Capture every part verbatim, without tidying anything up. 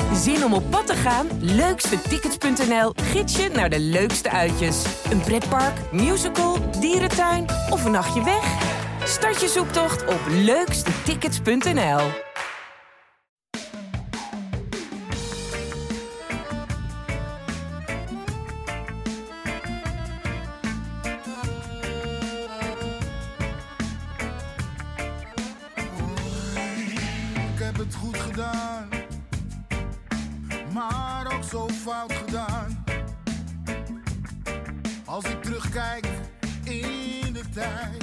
Zin om op pad te gaan? leukste tickets punt n l gids je naar de leukste uitjes. Een pretpark, musical, dierentuin of een nachtje weg? Start je zoektocht op leukste tickets punt n l. Ik heb het goed gedaan, maar ook zo fout gedaan. Als ik terugkijk in de tijd,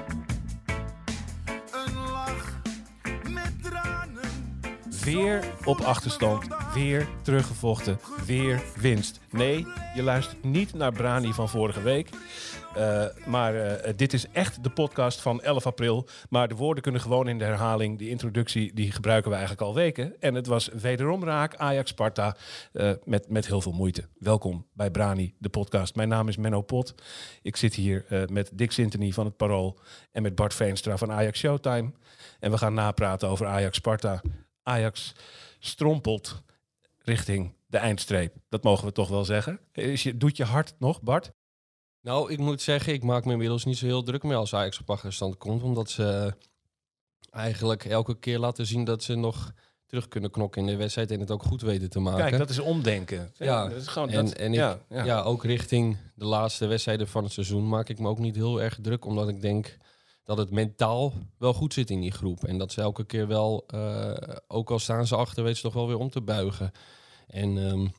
een lach met tranen. Weer op achterstand, weer teruggevochten, weer winst. Nee, je luistert niet naar Brani van vorige week. Uh, maar uh, dit is echt de podcast van elf april. Maar de woorden kunnen gewoon in de herhaling. Die introductie die gebruiken we eigenlijk al weken. En het was wederom raak, Ajax-Sparta, uh, met, met heel veel moeite. Welkom bij Brani, de podcast. Mijn naam is Menno Pot. Ik zit hier uh, met Dick Sintony van het Parool en met Bart Veenstra van Ajax Showtime. En we gaan napraten over Ajax-Sparta. Ajax strompelt richting de eindstreep. Dat mogen we toch wel zeggen. Is je, doet je hart nog, Bart? Nou, ik moet zeggen, ik maak me inmiddels niet zo heel druk meer als Ajax op achterstand komt. Omdat ze eigenlijk elke keer laten zien dat ze nog terug kunnen knokken in de wedstrijd en het ook goed weten te maken. Kijk, dat is omdenken. Ja, ja dat is gewoon en, dat, en ik, ja, ja. ja, ook richting de laatste wedstrijden van het seizoen maak ik me ook niet heel erg druk. Omdat ik denk dat het mentaal wel goed zit in die groep. En dat ze elke keer wel, uh, ook al staan ze achter, weten ze toch wel weer om te buigen. En um,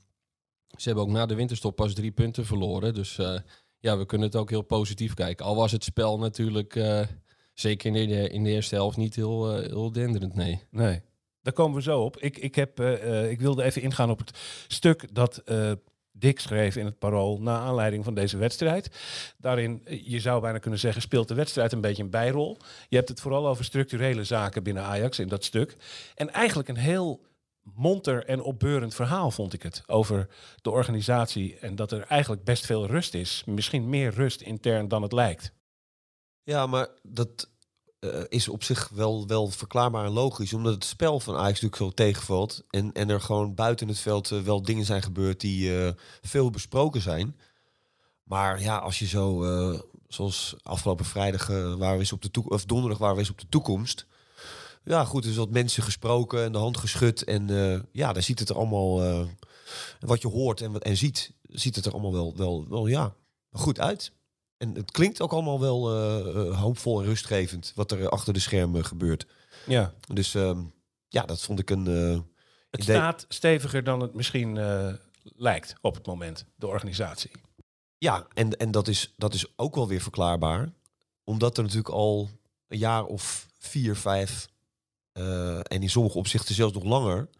ze hebben ook na de winterstop pas drie punten verloren. Dus uh, ja, we kunnen het ook heel positief kijken. Al was het spel natuurlijk, uh, zeker in de, in de eerste helft, niet heel, uh, heel denderend, nee. Nee, daar komen we zo op. Ik, ik, heb, uh, uh, ik wilde even ingaan op het stuk dat uh, Dick schreef in het Parool na aanleiding van deze wedstrijd. Daarin, je zou bijna kunnen zeggen, speelt de wedstrijd een beetje een bijrol. Je hebt het vooral over structurele zaken binnen Ajax in dat stuk. En eigenlijk een heel monter en opbeurend verhaal vond ik het. Over de organisatie en dat er eigenlijk best veel rust is. Misschien meer rust intern dan het lijkt. Ja, maar dat uh, is op zich wel, wel verklaarbaar en logisch. Omdat het spel van Ajax natuurlijk zo tegenvalt. En, en er gewoon buiten het veld uh, wel dingen zijn gebeurd die uh, veel besproken zijn. Maar ja, als je zo, uh, zoals afgelopen vrijdag uh, waren we eens op de toekomst, of donderdag waren we eens op de toekomst. Ja, goed, er is wat mensen gesproken en de hand geschud. En uh, ja, daar ziet het er allemaal, uh, wat je hoort en, en ziet, ziet het er allemaal wel, wel, wel ja, goed uit. En het klinkt ook allemaal wel uh, hoopvol en rustgevend wat er achter de schermen gebeurt. Ja. Dus uh, ja, dat vond ik een... Uh, het idee. staat steviger dan het misschien uh, lijkt op het moment, de organisatie. Ja, en, en dat, is, dat is ook wel weer verklaarbaar. Omdat er natuurlijk al een jaar of vier, vijf... Uh, en in sommige opzichten zelfs nog langer...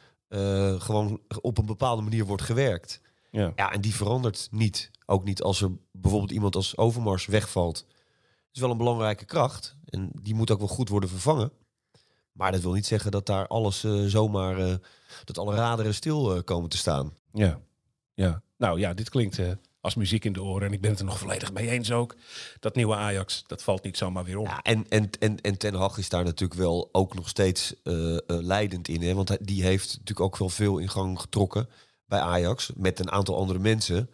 Uh, gewoon op een bepaalde manier wordt gewerkt. Ja. Ja, en die verandert niet. Ook niet als er bijvoorbeeld iemand als Overmars wegvalt. Het is wel een belangrijke kracht. En die moet ook wel goed worden vervangen. Maar dat wil niet zeggen dat daar alles uh, zomaar... Uh, dat alle raderen stil uh, komen te staan. Ja, ja. Nou ja, dit klinkt uh, als muziek in de oren. En ik ben het er nog volledig mee eens ook. Dat nieuwe Ajax, dat valt niet zomaar weer om. Ja, en, en, en, en Ten Hag is daar natuurlijk wel ook nog steeds uh, uh, leidend in. Hè? Want hij, die heeft natuurlijk ook wel veel in gang getrokken bij Ajax. Met een aantal andere mensen.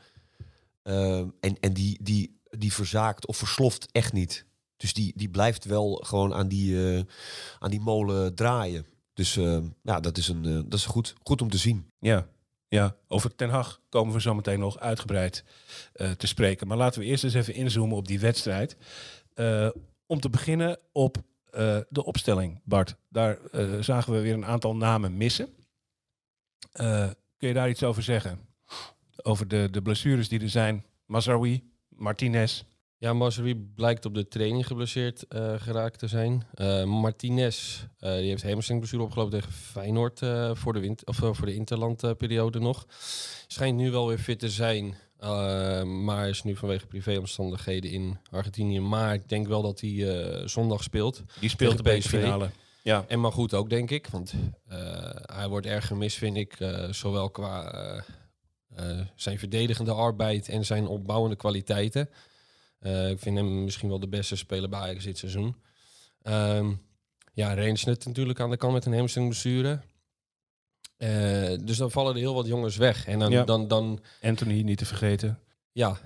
Uh, en en die, die, die verzaakt of versloft echt niet. Dus die, die blijft wel gewoon aan die, uh, aan die molen draaien. Dus uh, ja, dat is, een, uh, dat is goed, goed om te zien. Ja, ja, over Ten Hag komen we zo meteen nog uitgebreid uh, te spreken. Maar laten we eerst eens even inzoomen op die wedstrijd. Uh, om te beginnen op uh, de opstelling, Bart. Daar uh, zagen we weer een aantal namen missen. Uh, kun je daar iets over zeggen? Over de, de blessures die er zijn. Mazraoui, Martinez. Ja, Mazraoui blijkt op de training geblesseerd uh, geraakt te zijn. Uh, Martinez, uh, die heeft hamstringblessure opgelopen tegen Feyenoord uh, voor de wind, of uh, voor de interlandperiode uh, nog. Schijnt nu wel weer fit te zijn, uh, maar is nu vanwege privéomstandigheden in Argentinië. Maar ik denk wel dat hij uh, zondag speelt. Die speelt de bekerfinale. Ja. En maar goed ook, denk ik. Want uh, hij wordt erg gemist, vind ik. Uh, zowel qua uh, uh, zijn verdedigende arbeid en zijn opbouwende kwaliteiten. Uh, ik vind hem misschien wel de beste speler bij Ajax dit seizoen. Um, ja, Reinsnet natuurlijk aan de kant met een hamstringblessure. Uh, dus dan vallen er heel wat jongens weg. En dan, Ja. dan, dan Anthony niet te vergeten. ja...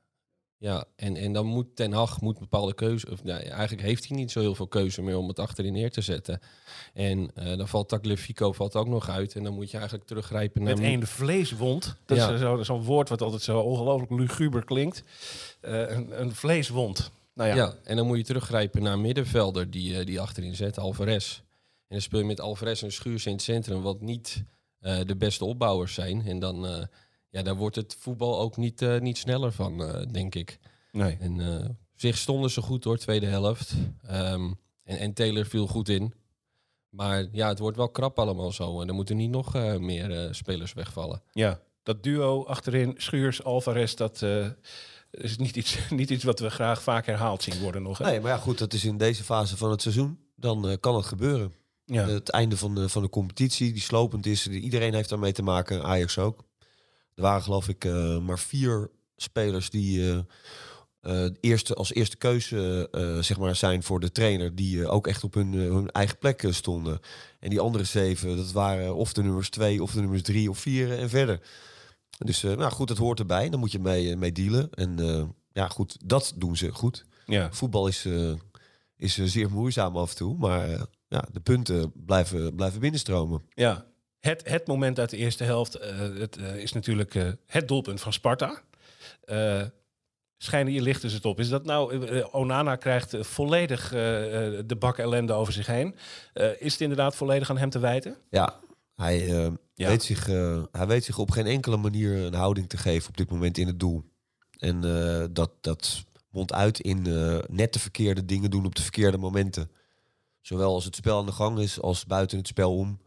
Ja, en, en dan moet Ten Hag moet bepaalde keuze... Of, nou, eigenlijk heeft hij niet zo heel veel keuze meer om het achterin neer te zetten. En uh, dan valt Tagliafico valt ook nog uit. En dan moet je eigenlijk teruggrijpen naar... Met één vleeswond. Dat Ja. is zo, zo'n woord wat altijd zo ongelooflijk luguber klinkt. Uh, een, een vleeswond. Nou ja. Ja, en dan moet je teruggrijpen naar een middenvelder die, uh, die achterin zet, Alvarez. En dan speel je met Alvarez en Schuurs in het centrum... wat niet uh, de beste opbouwers zijn. En dan... Uh, Ja, daar wordt het voetbal ook niet, uh, niet sneller van, uh, denk ik. Nee. En uh, op zich stonden ze goed door, tweede helft. Um, en, en Taylor viel goed in. Maar ja, het wordt wel krap allemaal zo. En er moeten niet nog uh, meer uh, spelers wegvallen. Ja, dat duo achterin, Schuurs, Alvarez, dat uh, is niet iets, niet iets wat we graag vaak herhaald zien worden nog. Hè? Nee, maar ja, goed, dat is in deze fase van het seizoen. Dan uh, kan het gebeuren. Ja. Uh, het einde van de, van de competitie, die slopend is. Iedereen heeft daarmee te maken, Ajax ook. Er waren geloof ik uh, maar vier spelers die uh, uh, eerste, als eerste keuze uh, zeg maar zijn voor de trainer. Die uh, ook echt op hun, uh, hun eigen plek uh, stonden. En die andere zeven, dat waren of de nummers twee, of de nummers drie of vier uh, en verder. Dus uh, nou goed, dat hoort erbij. Dan moet je mee, uh, mee dealen. En uh, ja goed, dat doen ze goed. Ja. Voetbal is, uh, is uh, zeer moeizaam af en toe. Maar uh, ja, de punten blijven, blijven binnenstromen. Ja. Het, het moment uit de eerste helft uh, het, uh, is natuurlijk uh, het doelpunt van Sparta. Uh, schijnen je lichten het op. Is dat nou... Uh, Onana krijgt uh, volledig uh, uh, de bak ellende over zich heen. Uh, is het inderdaad volledig aan hem te wijten? Ja, hij, uh, Ja. Weet zich, uh, hij weet zich op geen enkele manier een houding te geven op dit moment in het doel. En uh, dat, dat mondt uit in uh, net de verkeerde dingen doen op de verkeerde momenten. Zowel als het spel aan de gang is, als buiten het spel om.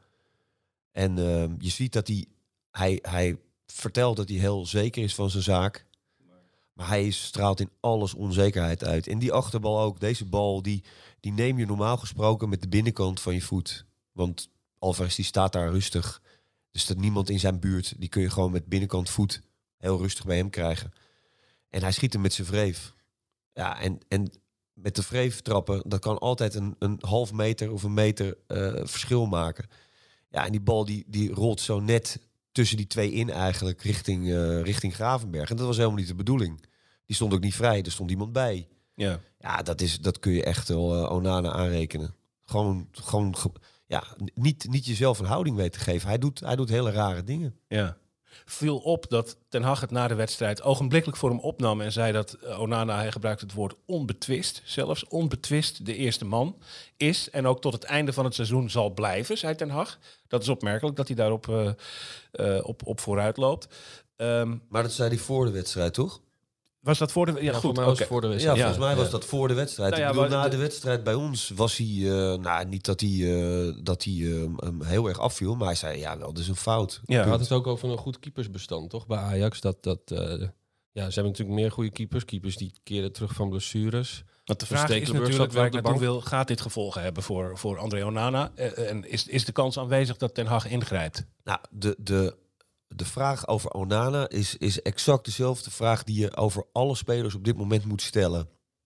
En uh, je ziet dat hij, hij... Hij vertelt dat hij heel zeker is van zijn zaak. Maar hij is, straalt in alles onzekerheid uit. En die achterbal ook. Deze bal, die, die neem je normaal gesproken met de binnenkant van je voet. Want Alvarez die staat daar rustig. Dus dat niemand in zijn buurt. Die kun je gewoon met binnenkant voet heel rustig bij hem krijgen. En hij schiet hem met zijn wreef. Ja, en, en met de wreef trappen, dat kan altijd een, een half meter of een meter uh, verschil maken. Ja, en die bal die, die rolt zo net tussen die twee in eigenlijk richting, uh, richting Gravenberg. En dat was helemaal niet de bedoeling. Die stond ook niet vrij, er stond iemand bij. Ja. Ja, dat, is, dat kun je echt wel uh, Onana aanrekenen. Gewoon, gewoon ge- ja, niet, niet jezelf een houding weten te geven. Hij doet, hij doet hele rare dingen. Ja. Viel op dat Ten Hag het na de wedstrijd ogenblikkelijk voor hem opnam en zei dat uh, Onana, hij gebruikt het woord onbetwist, zelfs onbetwist de eerste man is en ook tot het einde van het seizoen zal blijven, zei Ten Hag. Dat is opmerkelijk dat hij daarop uh, uh, op, op vooruit loopt. Um, Maar dat zei hij voor de wedstrijd, toch? was dat voor de... Ja, Ja, goed. voor mij was oké. het voor de Ja, wedstrijd. volgens mij was Ja. dat voor de wedstrijd. Nou ja, ik bedoel, maar na de- de wedstrijd bij ons was hij... Uh, nou, niet dat hij, uh, dat hij uh, hem heel erg afviel, maar hij zei, ja, wel, dat is een fout. Ja. We hadden het ook over een goed keepersbestand, toch? Bij Ajax. Dat, dat, uh, ja, ze hebben natuurlijk meer goede keepers. Keepers die keren terug van blessures. Want de Van vraag is Stekelenburg natuurlijk zat wel waar ik op de naartoe bank. wil, gaat dit gevolgen hebben voor, voor André Onana? Uh, en is, is de kans aanwezig dat Ten Hag ingrijpt? Nou, de, de, de vraag over Onana is, is exact dezelfde vraag die je over alle spelers op dit moment moet stellen.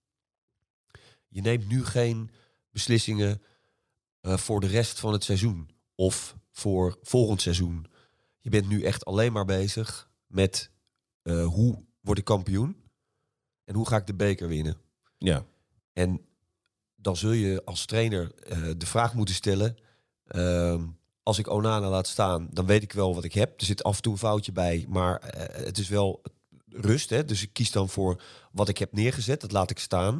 Je neemt nu geen beslissingen uh, voor de rest van het seizoen of voor volgend seizoen. Je bent nu echt alleen maar bezig met uh, hoe word ik kampioen en hoe ga ik de beker winnen. Ja. En dan zul je als trainer uh, de vraag moeten stellen... Uh, als ik Onana laat staan, dan weet ik wel wat ik heb. Er zit af en toe een foutje bij, maar uh, het is wel rust. Hè? Dus ik kies dan voor wat ik heb neergezet, dat laat ik staan.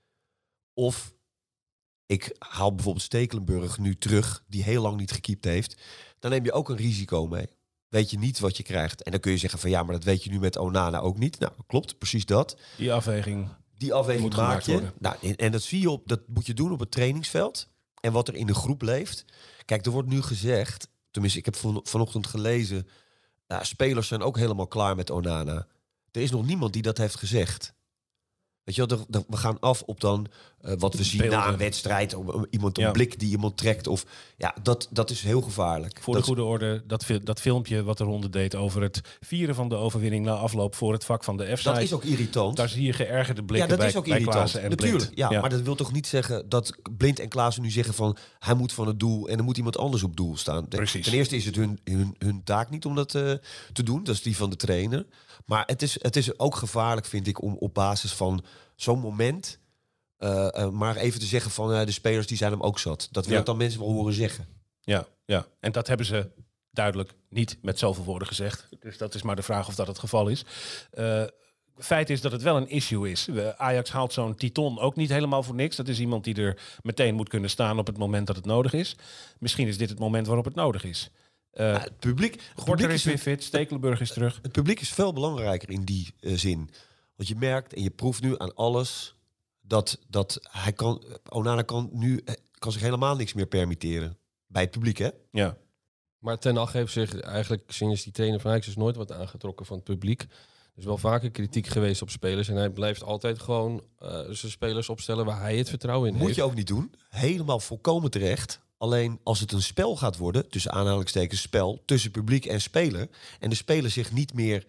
Of ik haal bijvoorbeeld Stekelenburg nu terug, die heel lang niet gekiept heeft. Dan neem je ook een risico mee. Weet je niet wat je krijgt. En dan kun je zeggen van ja, maar dat weet je nu met Onana ook niet. Nou, klopt, precies dat. Die afweging. Die afweging Moet maak gemaakt je. worden. Nou, en, en dat zie je op, dat moet je doen op het trainingsveld. En wat er in de groep leeft. Kijk, er wordt nu gezegd, tenminste, ik heb van, vanochtend gelezen. Nou, spelers zijn ook helemaal klaar met Onana. Er is nog niemand die dat heeft gezegd. Weet je wel, de, de, we gaan af op dan uh, wat we zien Beelden. na een wedstrijd. Om, om iemand een Ja. blik die iemand trekt. Of, ja, dat, dat is heel gevaarlijk. Voor dat de goede orde, dat, fil- dat filmpje wat de ronde deed over het vieren van de overwinning na afloop voor het vak van de F-side. Dat is ook irritant. Daar zie je geërgerde Ja, blikken dat bij, is ook bij irritant. Klaassen en Natuurlijk, Blind. ja, maar dat wil toch niet zeggen dat Blind en Klaassen nu zeggen van hij moet van het doel en er moet iemand anders op doel staan. De- Precies. Ten eerste is het hun, hun, hun taak niet om dat uh, te doen, dat is die van de trainer. Maar het is, het is ook gevaarlijk, vind ik, om op basis van zo'n moment uh, uh, maar even te zeggen van uh, de spelers die zijn hem ook zat. Dat wil Ja. ik dan mensen wel horen zeggen. Ja, ja, en dat hebben ze duidelijk niet met zoveel woorden gezegd. Dus dat is maar de vraag of dat het geval is. Uh, Feit is dat het wel een issue is. Uh, Ajax haalt zo'n Titon ook niet helemaal voor niks. Dat is iemand die er meteen moet kunnen staan op het moment dat het nodig is. Misschien is dit het moment waarop het nodig is. Uh, Ja, het publiek, het Gorter publiek is weer is, fit, Stekelenburg is terug. het publiek is veel belangrijker in die uh, zin. Want je merkt en je proeft nu aan alles dat, dat hij kan, Onana kan nu kan zich helemaal niks meer permitteren. Bij het publiek, hè? Ja, Maar Ten Hag heeft zich eigenlijk sinds die trainer van Ajax is nooit wat aangetrokken van het publiek. Er is wel vaker kritiek geweest op spelers. En hij blijft altijd gewoon uh, zijn spelers opstellen waar hij het vertrouwen in Moet heeft. je ook niet doen. Helemaal volkomen terecht. Alleen als het een spel gaat worden, tussen aanhalingstekens spel, tussen publiek en speler, en de speler zich niet meer,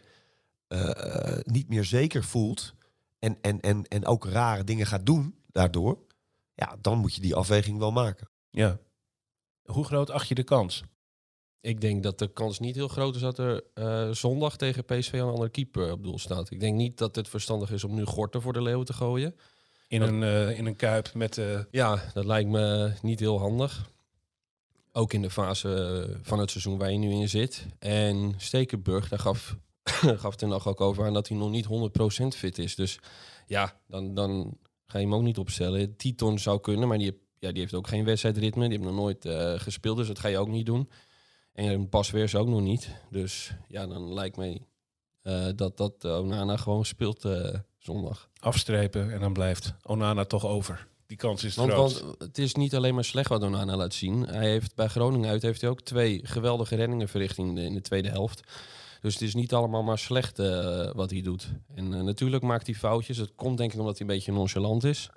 uh, niet meer zeker voelt en, en, en, en ook rare dingen gaat doen daardoor, ja, dan moet je die afweging wel maken. ja. Hoe groot acht je de kans? Ik denk dat de kans niet heel groot is dat er uh, zondag tegen P S V een andere keeper op doel staat. Ik denk niet dat het verstandig is om nu Gorter voor de leeuwen te gooien. In, Dat- een, uh, in een kuip met... Uh, Ja, dat lijkt me niet heel handig. Ook in de fase van het seizoen waar je nu in zit. En Stekelenburg, daar gaf, gaf Ten Hag ook over aan dat hij nog niet honderd procent fit is. Dus ja, dan, dan ga je hem ook niet opstellen. Titon zou kunnen, maar die, heeft- ja, die heeft ook geen wedstrijdritme. Die heeft nog nooit uh, gespeeld, dus dat ga je ook niet doen. En Bas Weers ook nog niet. Dus ja, dan lijkt mij uh, dat, dat Onana gewoon speelt uh, zondag. afstrepen en dan blijft Onana toch over. Die kans is Want, groot. want het is niet alleen maar slecht wat Onana laat zien. Hij heeft bij Groningen uit heeft hij ook twee geweldige reddingen verricht in de, in de tweede helft. Dus het is niet allemaal maar slecht uh, wat hij doet. En uh, natuurlijk maakt hij foutjes. Het komt denk ik omdat hij een beetje nonchalant is.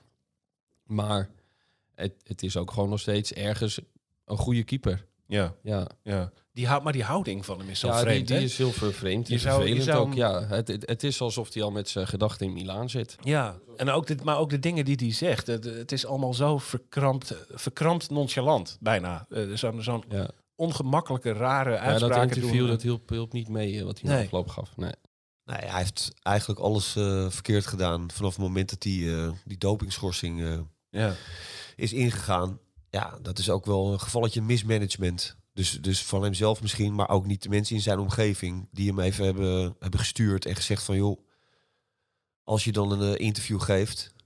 Maar het, het is ook gewoon nog steeds ergens een goede keeper. Ja, Ja, ja. Die hou, maar die houding van hem is zo ja vreemd, die, die hè? is heel vervreemd. Je Je zou- je vervelend zou ook. hem- Ja, het, het, het is alsof hij al met zijn gedachten in Milaan zit. Ja, en ook dit, maar ook de dingen die hij zegt. Het, het is allemaal zo verkrampt, verkrampt nonchalant, bijna. Uh, Zo'n zo'n Ja. ongemakkelijke, rare Ja, uitspraken dat interview doen. dat hielp, hielp niet mee uh, wat hij Nee. na afloop gaf. Nee. Nee, hij heeft eigenlijk alles uh, verkeerd gedaan vanaf het moment dat die, uh, die dopingschorsing uh, Ja. is ingegaan. Ja, dat is ook wel een gevalletje mismanagement. Dus, dus van hemzelf misschien, maar ook niet de mensen in zijn omgeving die hem even hebben, hebben gestuurd en gezegd van joh, als je dan een uh, interview geeft,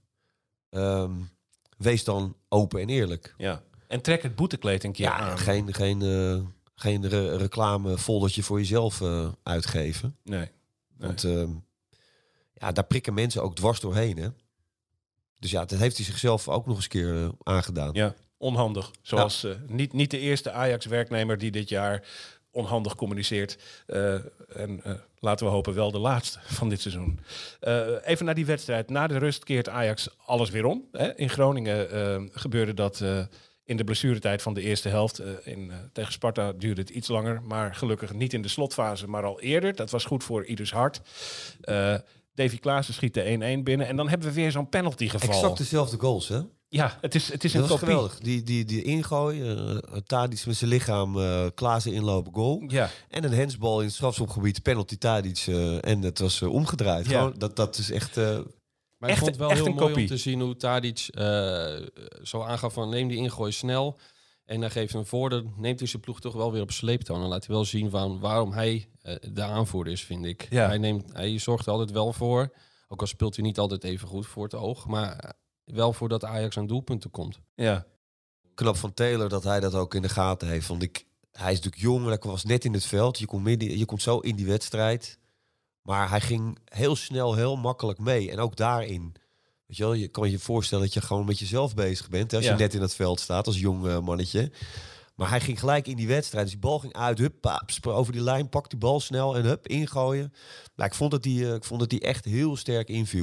um, wees dan open en eerlijk. Ja. En trek het boetekleed een keer Ja, aan. geen, geen, uh, geen re- reclame foldertje voor jezelf uh, uitgeven. Nee. nee. Want um, ja, daar prikken mensen ook dwars doorheen. Hè? Dus ja, dat heeft hij zichzelf ook nog eens keer uh, aangedaan. Ja, onhandig. Zoals uh, niet, niet de eerste Ajax-werknemer die dit jaar onhandig communiceert. Uh, en uh, laten we hopen wel de laatste van dit seizoen. Uh, even naar die wedstrijd. Na de rust keert Ajax alles weer om. Hè? In Groningen uh, gebeurde dat uh, in de blessuretijd van de eerste helft. Uh, in, uh, tegen Sparta duurde het iets langer. Maar gelukkig niet in de slotfase, maar al eerder. Dat was goed voor ieders hart. Uh, Davy Klaassen schiet de één-één binnen. En dan hebben we weer zo'n penaltygeval. Exact dezelfde goals, hè? Ja, het is, het is Dat een was kopie. geweldig. Die, die, die ingooi, uh, Tadic met zijn lichaam, uh, Klaassen inlopen, goal. Ja, En een handsbal in het strafschopgebied, penalty Tadic. Uh, en het was uh, omgedraaid. Ja. Gewoon, dat, dat is echt... Uh, Maar Echt- ik vond het wel echt heel een mooi kopie. om te zien hoe Tadic uh, zo aangaf van neem die ingooi snel. En dan geeft hem voor, dan neemt hij zijn ploeg toch wel weer op sleeptouw. En dan laat hij wel zien waarom, waarom hij uh, de aanvoerder is, vind ik. Ja. Hij, neemt, hij zorgt er altijd wel voor, ook al speelt hij niet altijd even goed voor het oog, maar wel voor dat Ajax aan doelpunten komt. ja. knap van Taylor dat hij dat ook in de gaten heeft. Want ik, hij is natuurlijk jong, hij was net in het veld. Je komt, midden, je komt zo in die wedstrijd. Maar hij ging heel snel, heel makkelijk mee. En ook daarin. Weet je wel, je kan je voorstellen dat je gewoon met jezelf bezig bent. Hè, als Ja. je net in het veld staat als jong uh, mannetje. Maar hij ging gelijk in die wedstrijd. Dus die bal ging uit, hup, paap, over die lijn, pakt die bal snel en hup, ingooien. Nou, ik vond dat die, uh, ik vond dat die echt heel sterk inviel.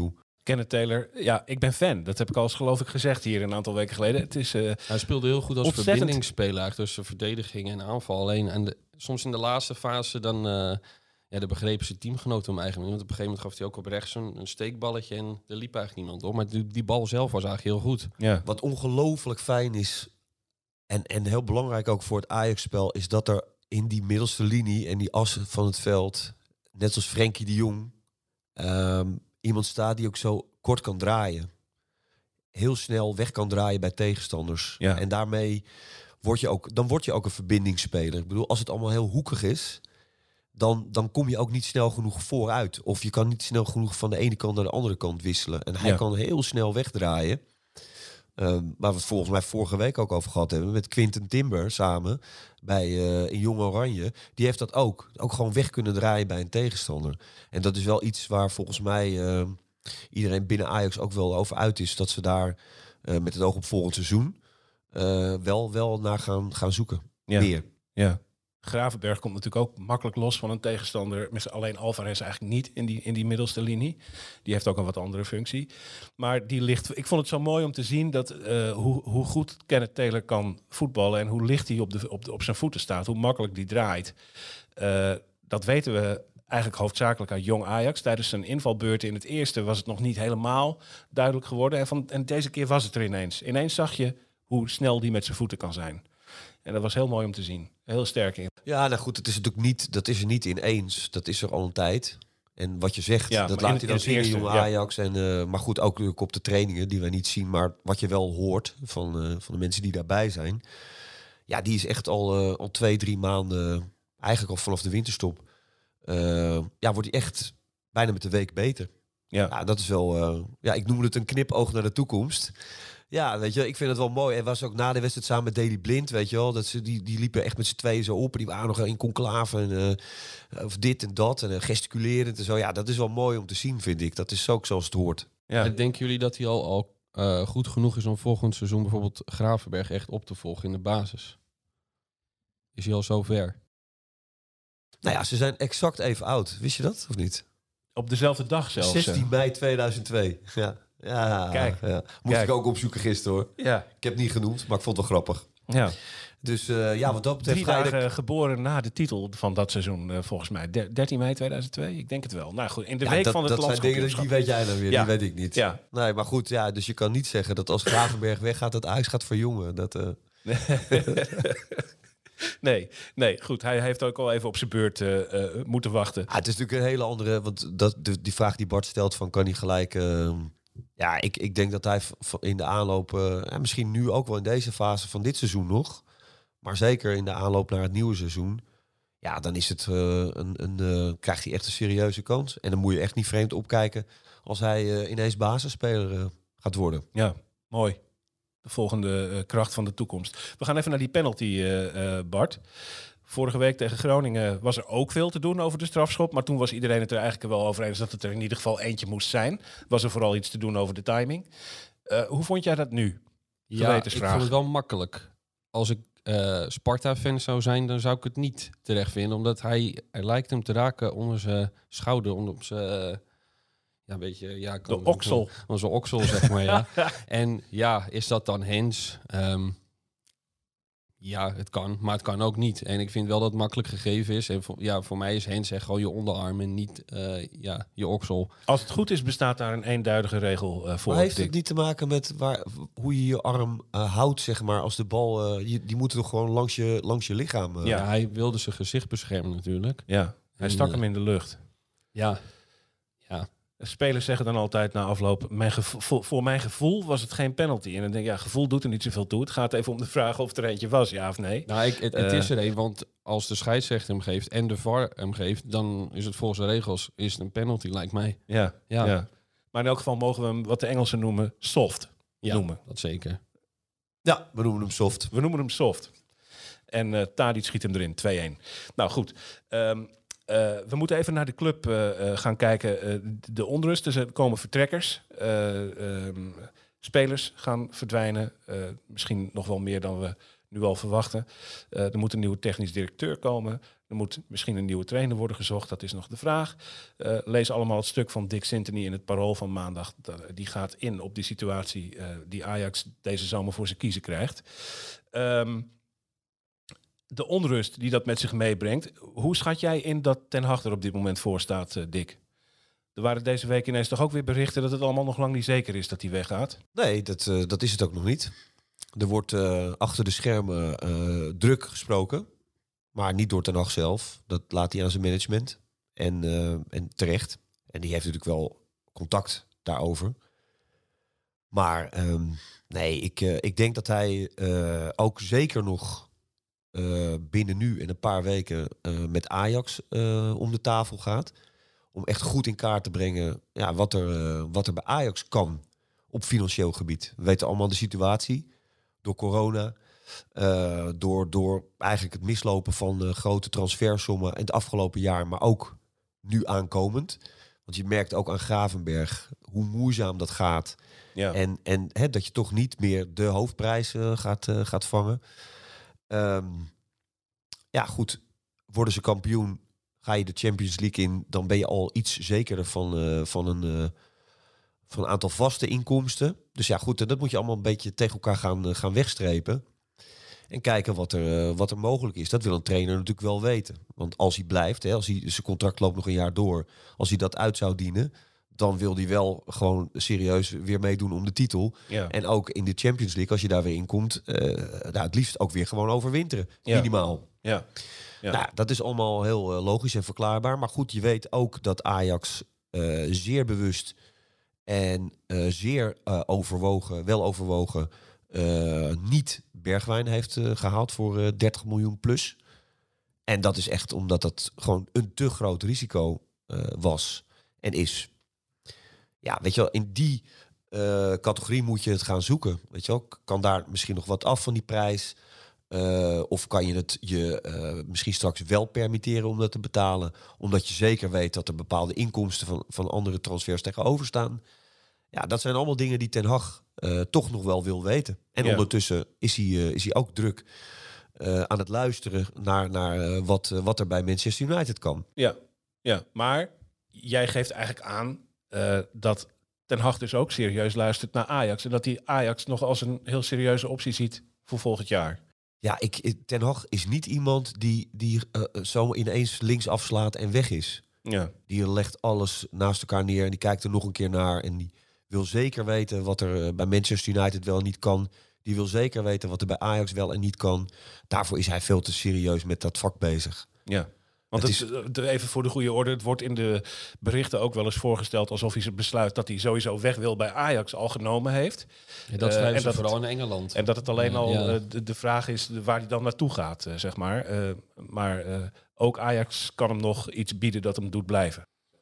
Kenneth Taylor, ja, ik ben fan. Dat heb ik al eens geloof ik gezegd hier een aantal weken geleden. Het is, uh, Hij speelde heel goed als ontzettend... verbindingsspeler tussen verdediging en aanval. Alleen en de, soms in de laatste fase dan... Uh, ja, de begrepen zijn teamgenoten hem eigenlijk niet. Want op een gegeven moment gaf hij ook op rechts een, een steekballetje en er liep eigenlijk niemand op. Maar die, die bal zelf was eigenlijk heel goed. Ja. Wat ongelooflijk fijn is, en, en heel belangrijk ook voor het Ajax-spel, is dat er in die middelste linie en die as van het veld, net zoals Frenkie de Jong, um, iemand staat die ook zo kort kan draaien. Heel snel weg kan draaien bij tegenstanders. Ja. En daarmee word je ook, dan word je ook een verbindingsspeler. Ik bedoel, als het allemaal heel hoekig is, dan, dan kom je ook niet snel genoeg vooruit. Of je kan niet snel genoeg van de ene kant naar de andere kant wisselen. En hij Ja. kan heel snel wegdraaien. Um, waar we het volgens mij vorige week ook over gehad hebben. Met Quinten Timber samen bij uh, in Jong Oranje. Die heeft dat ook. Ook gewoon weg kunnen draaien bij een tegenstander. En dat is wel iets waar volgens mij uh, iedereen binnen Ajax ook wel over uit is. Dat ze daar uh, met het oog op volgend seizoen uh, wel, wel naar gaan, gaan zoeken. Ja. Meer. Ja. Gravenberg komt natuurlijk ook makkelijk los van een tegenstander. Met alleen Alvarez eigenlijk niet in die, in die middelste linie. Die heeft ook een wat andere functie. Maar die ligt. Ik vond het zo mooi om te zien dat uh, hoe, hoe goed Kenneth Taylor kan voetballen en hoe licht hij op, de, op, de, op zijn voeten staat. Hoe makkelijk die draait. Uh, dat weten we eigenlijk hoofdzakelijk uit Jong Ajax. Tijdens zijn invalbeurten in het eerste was het nog niet helemaal duidelijk geworden. En, van, en deze keer was het er ineens. Ineens zag je hoe snel die met zijn voeten kan zijn. En dat was heel mooi om te zien. Heel sterk in. Ja, nou goed, het is natuurlijk niet, dat is er niet ineens. Dat is er al een tijd. En wat je zegt, Ja, dat maar laat in- hij in dan het zien in eerste, Jong ja. Ajax. En, uh, maar goed, ook natuurlijk op de trainingen die wij niet zien. Maar wat je wel hoort van, uh, van de mensen die daarbij zijn. Ja, die is echt al, uh, al twee, drie maanden, eigenlijk al vanaf de winterstop. Uh, ja, wordt hij echt bijna met de week beter. Ja. Ja, dat is wel, uh, ja, ik noem het een knipoog naar de toekomst. Ja, weet je, ik vind het wel mooi. En was ook na de wedstrijd samen met Daley Blind, weet je wel. Dat ze, die, die liepen echt met z'n tweeën zo op. En die waren nog in conclave. En, uh, of dit en dat. En uh, gesticulerend en zo. Ja, dat is wel mooi om te zien, vind ik. Dat is ook zoals het hoort. Ja. En denken jullie dat hij al, al uh, goed genoeg is om volgend seizoen bijvoorbeeld Gravenberg echt op te volgen in de basis? Is hij al zo ver? Nou ja, ze zijn exact even oud. Wist je dat, of niet? Op dezelfde dag zelfs. hè? zestien mei tweeduizend twee. Ja. Ja, Kijk. ja. Moest Kijk. ik ook opzoeken gisteren, hoor. Ja. Ik heb het niet genoemd, maar ik vond het wel grappig. Ja. Dus uh, ja, wat dat betreft... Drie ga je de- dagen geboren na de titel van dat seizoen, uh, volgens mij. Der- dertien mei tweeduizend twee, ik denk het wel. Nou goed, in de Ja, week dat, van het dat zijn dingen, die landskampioenschap. weet jij dan weer, Ja. die weet ik niet. Ja. Nee, maar goed, ja, dus je kan niet zeggen dat als Gravenberg weggaat, dat Ajax gaat verjongen. Dat, uh... nee, nee, goed. Hij heeft ook al even op zijn beurt uh, uh, moeten wachten. ah, het is natuurlijk een hele andere, want dat, de, die vraag die Bart stelt van kan hij gelijk... Uh, ja, ik, ik denk dat hij v- v- in de aanloop, uh, en misschien nu ook wel in deze fase van dit seizoen nog, maar zeker in de aanloop naar het nieuwe seizoen, ja, dan is het, uh, een, een, uh, krijgt hij echt een serieuze kans. En dan moet je echt niet vreemd opkijken als hij uh, ineens basisspeler uh, gaat worden. Ja, mooi. De volgende uh, kracht van de toekomst. We gaan even naar die penalty, uh, uh, Bart. Vorige week tegen Groningen was er ook veel te doen over de strafschop. Maar toen was iedereen het er eigenlijk wel over eens dat het er in ieder geval eentje moest zijn. Was er vooral iets te doen over de timing. Uh, hoe vond jij dat nu? Ja, ik Gewetensvraag. vond het wel makkelijk. Als ik uh, Sparta-fan zou zijn, dan zou ik het niet terecht vinden. Omdat hij, hij lijkt hem te raken onder zijn schouder, onder op zijn... Uh, ja, een beetje... Ja, De oksel. Onze oksel, zeg maar, ja. En ja, is dat dan hands? Um, ja, het kan, maar het kan ook niet. En ik vind wel dat het makkelijk gegeven is. En voor, ja, voor mij is hands echt gewoon je onderarm en niet uh, ja, je oksel. Als het goed is, bestaat daar een eenduidige regel uh, voor. Maar heeft Dick. het niet te maken met waar, hoe je je arm uh, houdt, zeg maar, als de bal... Uh, je, die moet toch gewoon langs je, langs je lichaam... Uh, Ja, hij wilde zijn gezicht beschermen natuurlijk. Ja, hij En, stak uh, hem in de lucht. Ja, ja. Spelers zeggen dan altijd na afloop, mijn gevo- voor mijn gevoel was het geen penalty. En dan denk ik, ja, gevoel doet er niet zoveel toe. Het gaat even om de vraag of er eentje was, ja of nee. Nou, ik, het, het Uh, is er een, want als de scheidsrechter hem geeft en de V A R hem geeft, dan is het volgens de regels is het een penalty, lijkt mij. Ja, ja. Ja. Maar in elk geval mogen we hem, wat de Engelsen noemen, soft Ja, noemen. dat zeker. ja, we noemen hem soft. We noemen hem soft. En uh, Tadic schiet hem erin, twee-een. Nou goed, um, uh, we moeten even naar de club uh, uh, gaan kijken. Uh, de onrust, dus er komen vertrekkers. Uh, um, spelers gaan verdwijnen. Uh, misschien nog wel meer dan we nu al verwachten. Uh, er moet een nieuwe technisch directeur komen. Er moet misschien een nieuwe trainer worden gezocht. Dat is nog de vraag. Uh, lees allemaal het stuk van Dick Sintony in het Parool van maandag. Die gaat in op die situatie uh, die Ajax deze zomer voor zijn kiezen krijgt. Um, de onrust die dat met zich meebrengt. Hoe schat jij in dat Ten Hag er op dit moment voor staat, uh, Dick? Er waren deze week ineens toch ook weer berichten dat het allemaal nog lang niet zeker is dat hij weggaat? Nee, dat, uh, dat is het ook nog niet. Er wordt uh, achter de schermen uh, druk gesproken. Maar niet door Ten Hag zelf. Dat laat hij aan zijn management. En, uh, en terecht. En die heeft natuurlijk wel contact daarover. Maar um, nee, ik, uh, ik denk dat hij uh, ook zeker nog uh, binnen nu en een paar weken uh, met Ajax uh, om de tafel gaat. Om echt goed in kaart te brengen ja, wat, er, uh, wat er bij Ajax kan op financieel gebied. We weten allemaal de situatie door corona. Uh, door, door eigenlijk het mislopen van uh, grote transfersommen in het afgelopen jaar, maar ook nu aankomend. Want je merkt ook aan Gravenberg hoe moeizaam dat gaat. Ja. En, en hè, dat je toch niet meer de hoofdprijs uh, gaat, uh, gaat vangen. Um, ja, goed. Worden ze kampioen, ga je de Champions League in, dan ben je al iets zekerder van, uh, van, een, uh, van een aantal vaste inkomsten. Dus ja, goed, dat moet je allemaal een beetje tegen elkaar gaan, uh, gaan wegstrepen. En kijken wat er, uh, wat er mogelijk is. Dat wil een trainer natuurlijk wel weten. Want als hij blijft, hè, als hij, zijn contract loopt nog een jaar door. Als hij dat uit zou dienen, dan wil hij wel gewoon serieus weer meedoen om de titel. Ja. En ook in de Champions League, als je daar weer in komt, uh, nou, het liefst ook weer gewoon overwinteren. Ja. Minimaal. Ja. Ja. Nou, dat is allemaal heel uh, logisch en verklaarbaar. Maar goed, je weet ook dat Ajax uh, zeer bewust en uh, zeer uh, overwogen, wel overwogen, Uh, niet Bergwijn heeft uh, gehaald voor uh, dertig miljoen plus. En dat is echt omdat dat gewoon een te groot risico uh, was en is. Ja, weet je wel, in die uh, categorie moet je het gaan zoeken. Weet je wel, kan daar misschien nog wat af van die prijs? Uh, of kan je het je uh, misschien straks wel permitteren om dat te betalen? Omdat je zeker weet dat er bepaalde inkomsten van, van andere transfers tegenover staan. Ja, dat zijn allemaal dingen die Ten Hag uh, toch nog wel wil weten. En ja. ondertussen is hij, uh, is hij ook druk uh, aan het luisteren naar, naar uh, wat, uh, wat er bij Manchester United kan. Ja, ja, maar jij geeft eigenlijk aan uh, dat Ten Hag dus ook serieus luistert naar Ajax. En dat hij Ajax nog als een heel serieuze optie ziet voor volgend jaar. Ja, ik, Ten Hag is niet iemand die, die uh, zo ineens links afslaat en weg is. Ja. Die legt alles naast elkaar neer en die kijkt er nog een keer naar en die wil zeker weten wat er bij Manchester United wel en niet kan. Die wil zeker weten wat er bij Ajax wel en niet kan. Daarvoor is hij veel te serieus met dat vak bezig. Ja, want het het, is, even voor de goede orde, het wordt in de berichten ook wel eens voorgesteld alsof hij het besluit dat hij sowieso weg wil bij Ajax al genomen heeft. Ja, dat schrijven uh, ze vooral het, in Engeland. En dat het alleen uh, al ja. uh, de, de vraag is waar hij dan naartoe gaat, uh, zeg maar. Uh, maar uh, ook Ajax kan hem nog iets bieden dat hem doet blijven.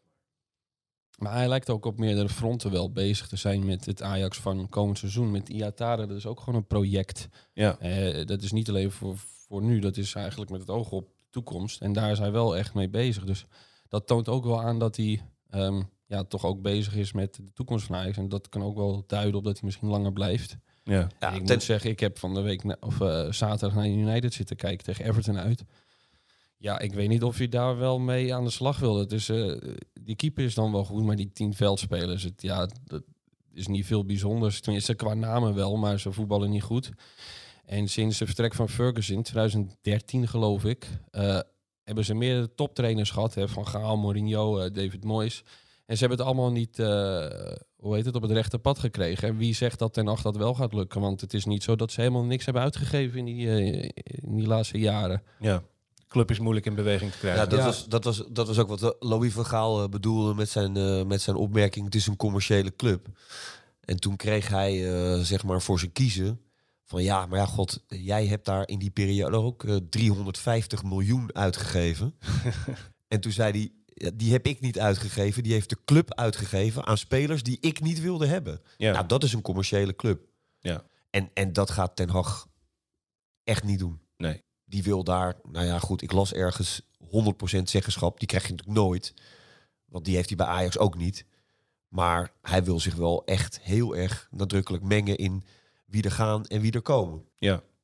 Maar hij lijkt ook op meerdere fronten wel bezig te zijn met het Ajax van komend seizoen. Met Iatare, dat is ook gewoon een project. Ja. Uh, dat is niet alleen voor, voor nu, dat is eigenlijk met het oog op de toekomst. En daar is hij wel echt mee bezig. Dus dat toont ook wel aan dat hij um, ja, toch ook bezig is met de toekomst van Ajax. En dat kan ook wel duiden op dat hij misschien langer blijft. Ja. Ja, ik ten... moet zeggen, ik heb van de week na, of uh, zaterdag naar United zitten kijken tegen Everton uit. Ja, ik weet niet of je daar wel mee aan de slag wil. Dus uh, die keeper is dan wel goed, maar die tien veldspelers, het, ja, dat is niet veel bijzonders. Tenminste, qua namen wel, maar ze voetballen niet goed. En sinds het vertrek van Ferguson, twintig dertien geloof ik, uh, hebben ze meerdere toptrainers gehad. Hè, van Gaal, Mourinho, uh, David Moyes. En ze hebben het allemaal niet, uh, hoe heet het, op het rechte pad gekregen. En wie zegt dat Ten Hag dat wel gaat lukken? Want het is niet zo dat ze helemaal niks hebben uitgegeven in die, uh, in die laatste jaren. Ja. Club is moeilijk in beweging te krijgen. Ja, dat, ja. Was, dat, was, dat was ook wat Louis van Gaal uh, bedoelde met zijn, uh, met zijn opmerking. Het is een commerciële club. En toen kreeg hij uh, zeg maar voor zijn kiezen van ja, maar ja, god, jij hebt daar in die periode ook uh, driehonderdvijftig miljoen uitgegeven. En toen zei hij, ja, die heb ik niet uitgegeven. Die heeft de club uitgegeven aan spelers die ik niet wilde hebben. Ja. Nou, dat is een commerciële club. Ja. En, en dat gaat Ten Hag echt niet doen. Nee. Die wil daar, nou ja goed, ik las ergens honderd procent zeggenschap. Die krijg je natuurlijk nooit. Want die heeft hij bij Ajax ook niet. Maar hij wil zich wel echt heel erg nadrukkelijk mengen in wie er gaan en wie er komen. Ja.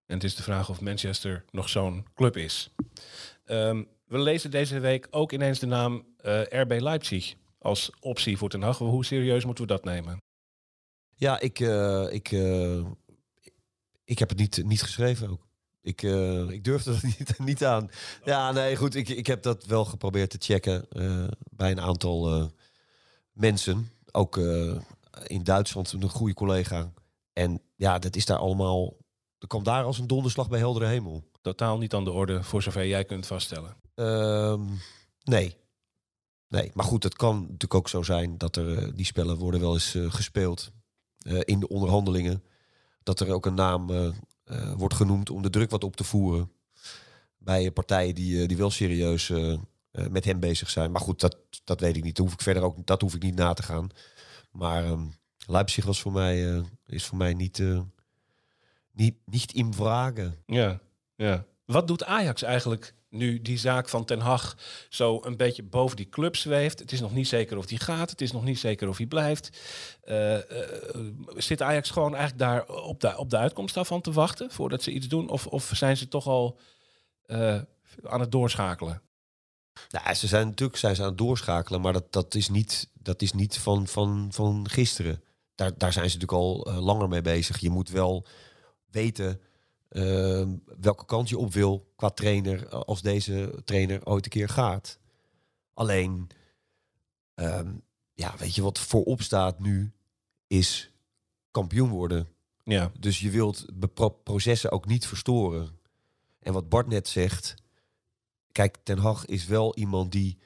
En het is de vraag of Manchester nog zo'n club is. Um, we lezen deze week ook ineens de naam uh, R B Leipzig als optie voor Ten Hag. Hoe serieus moeten we dat nemen? Ja, ik, uh, ik, uh, ik heb het niet, niet geschreven ook. Ik, uh, ik durfde dat niet, niet aan. Ja, nee, goed. Ik, ik heb dat wel geprobeerd te checken uh, bij een aantal uh, mensen. Ook uh, in Duitsland, een goede collega. En ja, dat is daar allemaal... Dat kwam daar als een donderslag bij heldere hemel. Totaal niet aan de orde, voor zover jij kunt vaststellen. Uh, nee. Nee, maar goed, het kan natuurlijk ook zo zijn dat er uh, die spellen worden wel eens uh, gespeeld uh, in de onderhandelingen. Dat er ook een naam uh, uh, wordt genoemd om de druk wat op te voeren bij uh, partijen die, uh, die wel serieus uh, uh, met hem bezig zijn. Maar goed, dat, dat weet ik niet. Dat hoef ik verder ook, dat hoef ik niet na te gaan. Maar um, Leipzig was voor mij, uh, is voor mij niet, uh, niet, niet in vragen. Ja, ja. Wat doet Ajax eigenlijk nu die zaak van Ten Hag zo een beetje boven die club zweeft? Het is nog niet zeker of die gaat. Het is nog niet zeker of hij blijft. Uh, uh, zit Ajax gewoon eigenlijk daar op de, op de uitkomst daarvan te wachten voordat ze iets doen? Of, of zijn ze toch al uh, aan het doorschakelen? Nou, ze zijn natuurlijk zijn ze aan het doorschakelen, maar dat, dat is niet, dat is niet van, van, van gisteren. Daar, daar zijn ze natuurlijk al uh, langer mee bezig. Je moet wel weten uh, welke kant je op wil qua trainer als deze trainer ooit een keer gaat. Alleen, um, ja, weet je wat voorop staat nu is kampioen worden. Ja. Dus je wilt de processen ook niet verstoren. En wat Bart net zegt, kijk, Ten Hag is wel iemand die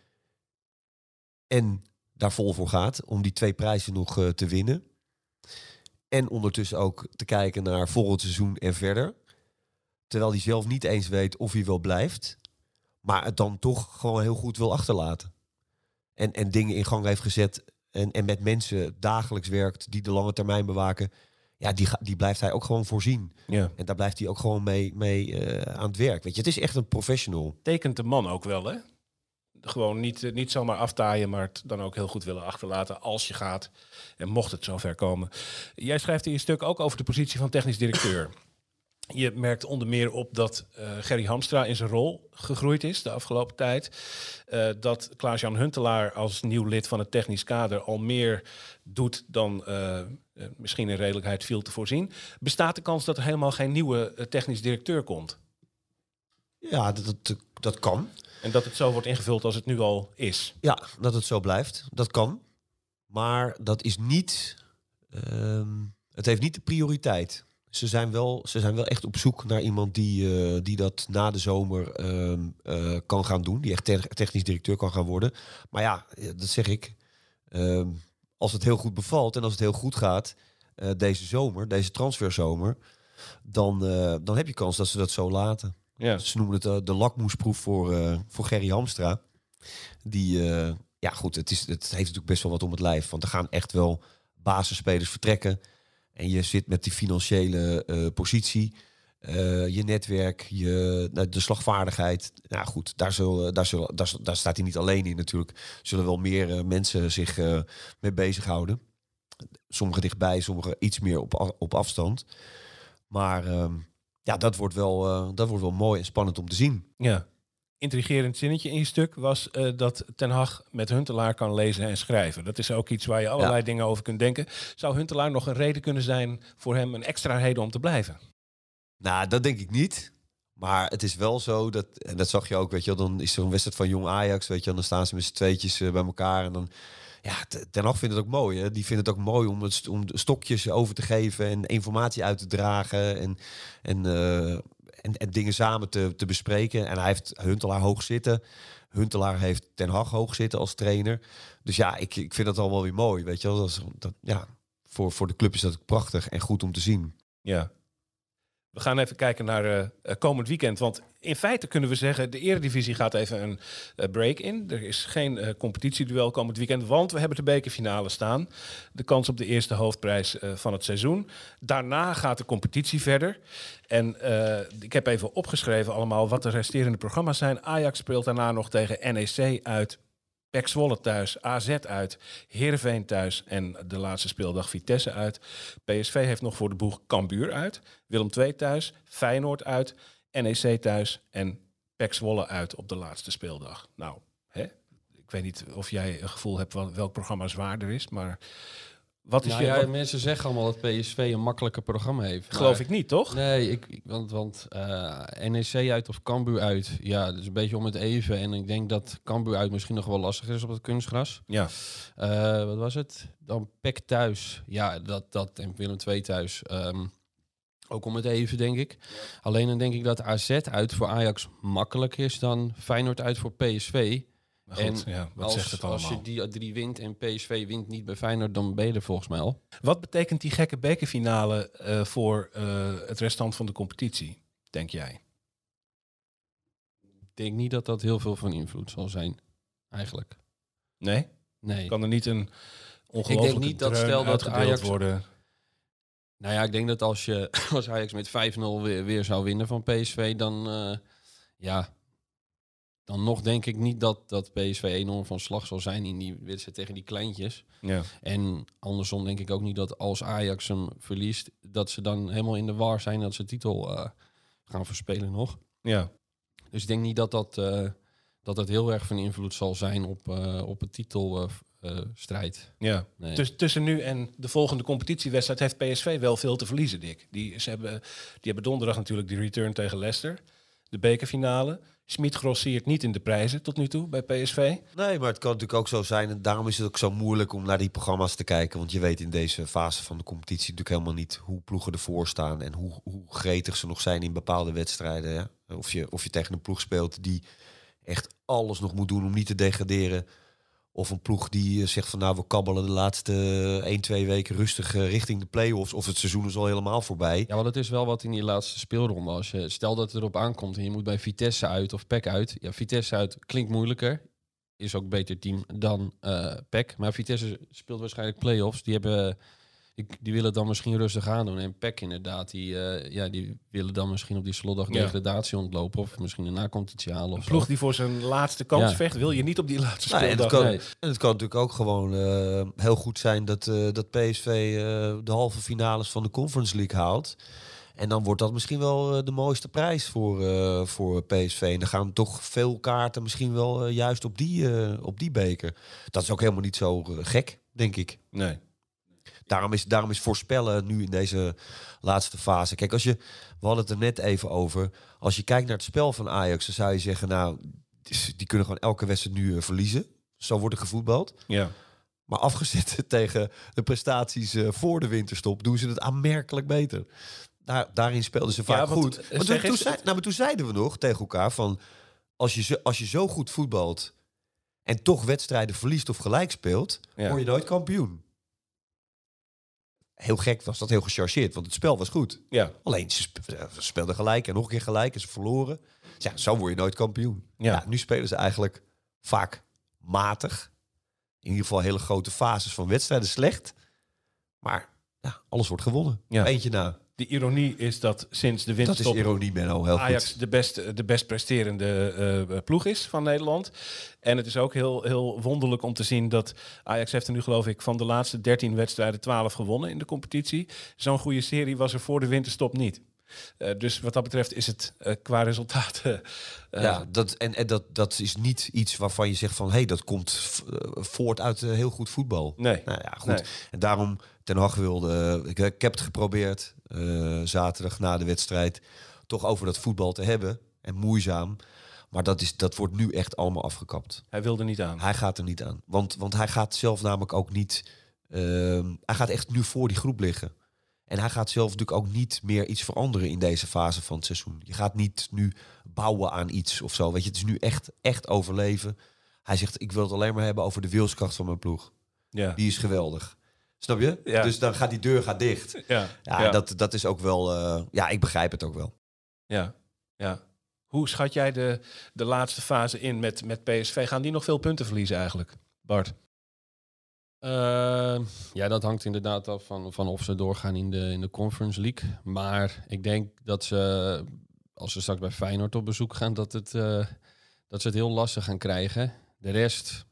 en daar vol voor gaat om die twee prijzen nog uh, te winnen. En ondertussen ook te kijken naar volgend seizoen en verder. Terwijl hij zelf niet eens weet of hij wel blijft. Maar het dan toch gewoon heel goed wil achterlaten. En, en dingen in gang heeft gezet. En, en met mensen dagelijks werkt die de lange termijn bewaken. Ja, die, die blijft hij ook gewoon voorzien. Ja. En daar blijft hij ook gewoon mee, mee uh, aan het werk. Weet je, het is echt een professional. Tekent de man ook wel, hè? Gewoon niet, niet zomaar aftaaien, maar het dan ook heel goed willen achterlaten als je gaat. En mocht het zover komen. Jij schrijft in je stuk ook over de positie van technisch directeur. Je merkt onder meer op dat uh, Gerry Hamstra in zijn rol gegroeid is de afgelopen tijd. Uh, dat Klaas-Jan Huntelaar als nieuw lid van het technisch kader al meer doet dan uh, uh, misschien in redelijkheid viel te voorzien. Bestaat de kans dat er helemaal geen nieuwe uh, technisch directeur komt? Ja, dat, dat, dat kan. En dat het zo wordt ingevuld als het nu al is? Ja, dat het zo blijft. Dat kan. Maar dat is niet... Um, het heeft niet de prioriteit. Ze zijn wel, ze zijn wel echt op zoek naar iemand die, uh, die dat na de zomer um, uh, kan gaan doen. Die echt te- technisch directeur kan gaan worden. Maar ja, dat zeg ik. Um, als het heel goed bevalt en als het heel goed gaat uh, deze zomer, deze transferzomer, dan, uh, dan heb je kans dat ze dat zo laten. Ja. Ze noemen het uh, de lakmoesproef voor, uh, voor Gerry Hamstra. Die, uh, ja goed, het, is, het heeft natuurlijk best wel wat om het lijf. Want er gaan echt wel basisspelers vertrekken. En je zit met die financiële uh, positie, uh, je netwerk, je, uh, de slagvaardigheid. Nou goed, daar, zul, daar, zul, daar, daar staat hij niet alleen in natuurlijk. Zullen wel meer uh, mensen zich uh, mee bezighouden. Sommigen dichtbij, sommigen iets meer op, op afstand. Maar uh, ja, dat wordt, wel, uh, dat wordt wel mooi en spannend om te zien. Ja. Intrigerend zinnetje in je stuk was uh, dat Ten Hag met Huntelaar kan lezen en schrijven. Dat is ook iets waar je allerlei ja. dingen over kunt denken. Zou Huntelaar nog een reden kunnen zijn voor hem, een extra reden om te blijven? Nou, dat denk ik niet. Maar het is wel zo, dat, en dat zag je ook, weet je wel, dan is er een wedstrijd van Jong Ajax, weet je wel, dan staan ze met z'n tweetjes uh, bij elkaar en dan... Ja, Ten Hag vindt het ook mooi. Hè? Die vindt het ook mooi om, het, om stokjes over te geven en informatie uit te dragen en... en uh, En, en dingen samen te, te bespreken. En hij heeft Huntelaar hoog zitten. Huntelaar heeft Ten Hag hoog zitten als trainer. Dus ja, ik, ik vind dat al wel weer mooi. Weet je wel? Dat is, dat, ja, voor, voor de club is dat prachtig en goed om te zien. Ja. We gaan even kijken naar uh, komend weekend. Want in feite kunnen we zeggen, de Eredivisie gaat even een uh, break in. Er is geen uh, competitieduel komend weekend, want we hebben de bekerfinale staan. De kans op de eerste hoofdprijs uh, van het seizoen. Daarna gaat de competitie verder. En uh, ik heb even opgeschreven allemaal wat de resterende programma's zijn. Ajax speelt daarna nog tegen N E C uit. P E C Zwolle thuis, A Z uit, Heerenveen thuis en de laatste speeldag Vitesse uit. P S V heeft nog voor de boeg Cambuur uit, Willem twee thuis, Feyenoord uit, N E C thuis en P E C Zwolle uit op de laatste speeldag. Nou, hè? Ik weet niet of jij een gevoel hebt van welk programma zwaarder is, maar wat is Nou je... ja, wat- mensen zeggen allemaal dat P S V een makkelijker programma heeft. geloof maar- ik niet, toch? Nee, ik, ik- want, want eh, N E C uit of Cambuur uit, ja, dat is een beetje om het even. En ik denk dat Cambuur uit misschien nog wel lastiger is op het kunstgras. Ja, Eh, wat was het? Dan P E C thuis. Ja, dat, dat en Willem twee thuis. Ehm, ook om het even, denk ik. Alleen dan denk ik dat A Z uit voor Ajax makkelijker is dan Feyenoord uit voor P S V. maar goed, En ja, wat als, zegt het als allemaal? je die drie wint en P S V wint niet bij Feyenoord, dan ben je er volgens mij al. Wat betekent die gekke bekerfinale eh, voor eh, het restant van de competitie, denk jij? Ik denk niet dat dat heel veel van invloed zal zijn, eigenlijk. Nee? Nee. Kan er niet een ongelooflijke niet dat dreun stel dat uitgedeeld Ajax- worden? Nou ja, ik denk dat als je als Ajax met vijf nul weer, weer zou winnen van P S V, dan eh, ja, dan nog denk ik niet dat, dat P S V enorm van slag zal zijn in die wedstrijd tegen die kleintjes. Ja. En andersom denk ik ook niet dat als Ajax hem verliest, dat ze dan helemaal in de war zijn dat ze titel eh, gaan verspelen nog. Ja. Dus ik denk niet dat dat, eh, dat, dat heel erg van invloed zal zijn op, eh, op het titelstrijd. Ja. Nee. Dus tussen nu en de volgende competitiewedstrijd heeft P S V wel veel te verliezen, Dick. Die, ze hebben, die hebben donderdag natuurlijk die return tegen Leicester. De bekerfinale. Schmid grossiert niet in de prijzen tot nu toe bij P S V. Nee, maar het kan natuurlijk ook zo zijn. En daarom is het ook zo moeilijk om naar die programma's te kijken. Want je weet in deze fase van de competitie natuurlijk helemaal niet hoe ploegen ervoor staan. En hoe, hoe gretig ze nog zijn in bepaalde wedstrijden. Ja? Of, je, of je tegen een ploeg speelt die echt alles nog moet doen om niet te degraderen. Of een ploeg die eh, zegt van nou we kabbelen de laatste één, twee weken rustig eh, richting de play-offs. Of het seizoen is al helemaal voorbij. Ja, want het is wel wat in die laatste speelronde. Als je, stel dat het erop aankomt en je moet bij Vitesse uit of P E C uit. Ja, Vitesse uit klinkt moeilijker. Is ook een beter team dan eh P E C. Maar Vitesse speelt waarschijnlijk play-offs. Die, hebben, die, die willen dan misschien rustig aandoen. En P E C inderdaad, die, eh, ja, die willen dan misschien op die slotdag Ja. degradatie ontlopen. Of misschien een nacompetitie halen Een of ploeg zo. die voor zijn laatste kans Ja. vecht, wil je niet op die laatste Nou, en, het speeldag. kan, Nee. en het kan natuurlijk ook gewoon eh, heel goed zijn dat, eh, dat P S V eh, de halve finales van de Conference League haalt. En dan wordt dat misschien wel eh, de mooiste prijs voor, eh, voor P S V. En dan gaan toch veel kaarten misschien wel eh, juist op die, eh, op die beker. Dat is ook helemaal niet zo eh, gek, denk ik. Nee. Daarom is, daarom is voorspellen nu in deze laatste fase. Kijk, als je, we hadden het er net even over. Als je kijkt naar het spel van Ajax, dan zou je zeggen, nou, die kunnen gewoon elke wedstrijd nu eh, verliezen. Zo wordt er gevoetbald. Ja. Maar afgezet tegen de prestaties eh, voor de winterstop, doen ze het aanmerkelijk beter. Daar, daarin speelden ze vaak Ja, want, goed. eh, Maar toen, zeg toen, eens- zei, nou, maar toen zeiden we nog tegen elkaar van, als je, zo, als je zo goed voetbalt en toch wedstrijden verliest of gelijk speelt, Ja. word je nooit kampioen. Heel gek was dat, heel gechargeerd, want het spel was goed. Ja. Alleen ze spe- eh, ze speelden gelijk en nog een keer gelijk en ze verloren. Dus ja, zo word je nooit kampioen. Ja. Ja, nu spelen ze eigenlijk vaak matig. In ieder geval hele grote fases van wedstrijden slecht. Maar ja, alles wordt gewonnen. Ja. Eentje na. De ironie is dat sinds de Dat is winterstop ironie, Benno. Heel Ajax goed. de best, de best presterende eh, ploeg is van Nederland. En het is ook heel, heel wonderlijk om te zien dat Ajax heeft er nu geloof ik van de laatste dertien wedstrijden twaalf gewonnen in de competitie. Zo'n goede serie was er voor de winterstop niet. Uh, dus wat dat betreft is het uh, qua resultaten... Uh, ja, dat, en, en dat, dat is niet iets waarvan je zegt van... hé, hey, dat komt v- uh, voort uit uh, heel goed voetbal. Nee. Nou ja, goed. Nee. En daarom, Ten Hag wilde... Ik, ik heb het geprobeerd, uh, zaterdag na de wedstrijd... toch over dat voetbal te hebben. En moeizaam. Maar dat, is, dat wordt nu echt allemaal afgekapt. Hij wilde niet aan. Hij gaat er niet aan. Want, want hij gaat zelf namelijk ook niet... Uh, hij gaat echt nu voor die groep liggen. En hij gaat zelf natuurlijk ook niet meer iets veranderen in deze fase van het seizoen. Je gaat niet nu bouwen aan iets of zo. Weet je, het is nu echt, echt overleven. Hij zegt, ik wil het alleen maar hebben over de wilskracht van mijn ploeg. Ja. Die is geweldig. Snap je? Ja. Dus dan gaat die deur gaat dicht. Ja, ja, ja. Dat, dat is ook wel... Uh, ja, ik begrijp het ook wel. Ja, ja. Hoe schat jij de, de laatste fase in met, met P S V? Gaan die nog veel punten verliezen eigenlijk, Bart? Uh, ja, dat hangt inderdaad af van, van of ze doorgaan in de, in de Conference League. Maar ik denk dat ze, als ze straks bij Feyenoord op bezoek gaan, dat, het, uh, dat ze het heel lastig gaan krijgen. De rest,